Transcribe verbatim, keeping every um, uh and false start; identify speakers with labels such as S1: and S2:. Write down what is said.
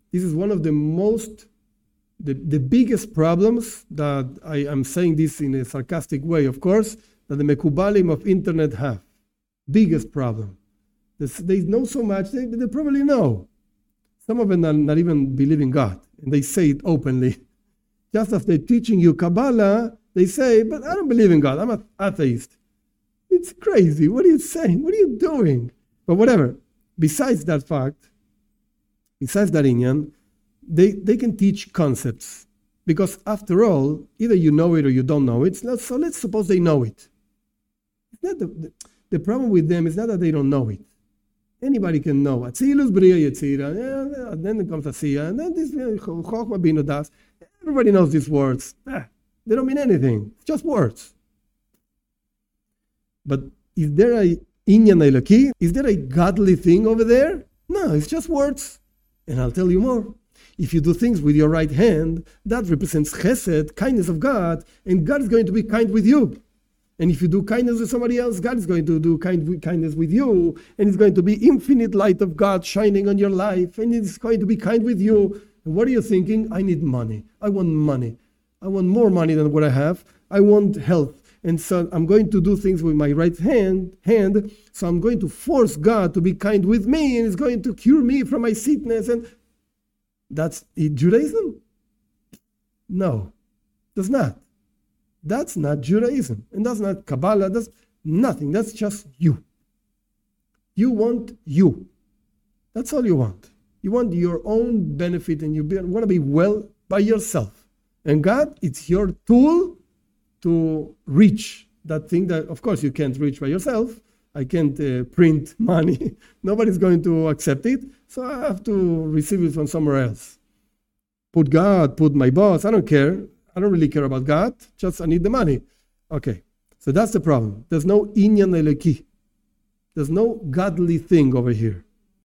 S1: This is one of the most, the, the biggest problems that I am saying this in a sarcastic way, of course, that the Mekubalim of internet have. Biggest problem. They know so much, they, they probably know. Some of them are not even believe in God, and they say it openly. Just as they're teaching you Kabbalah, they say, but I don't believe in God, I'm an atheist. It's crazy, what are you saying? What are you doing? But whatever, besides that fact, besides that inyan, they, they can teach concepts. Because after all, either you know it or you don't know it, so let's suppose they know it. It's not the, the, the problem with them is not that they don't know it. Anybody can know. Atzilus Bria Yetzira, and then comes Asiya, and then this Chochma Bina Das. Everybody knows these words. Ah, they don't mean anything. It's just words. But is there a Inyan Eloki? Is there a godly thing over there? No, it's just words. And I'll tell you more. If you do things with your right hand, that represents chesed, kindness of God, and God is going to be kind with you. And if you do kindness with somebody else, God is going to do kind, kindness with you, and it's going to be infinite light of God shining on your life, and it's going to be kind with you. And what are you thinking? I need money. I want money. I want more money than what I have. I want health. And so I'm going to do things with my right hand, hand. So I'm going to force God to be kind with me, and it's going to cure me from my sickness. And that's Judaism? No, does not. That's not Judaism. And that's not Kabbalah. That's nothing. That's just you. You want you. That's all you want. You want your own benefit, and you want to be well by yourself. And God, it's your tool to reach that thing that, of course, you can't reach by yourself. I can't uh, print money. Nobody's going to accept it. So I have to receive it from somewhere else. Put God, put my boss. I don't care. I don't really care about God. Just I need the money. Okay. So that's the problem. There's no Inyan Eloki. There's no godly thing over here.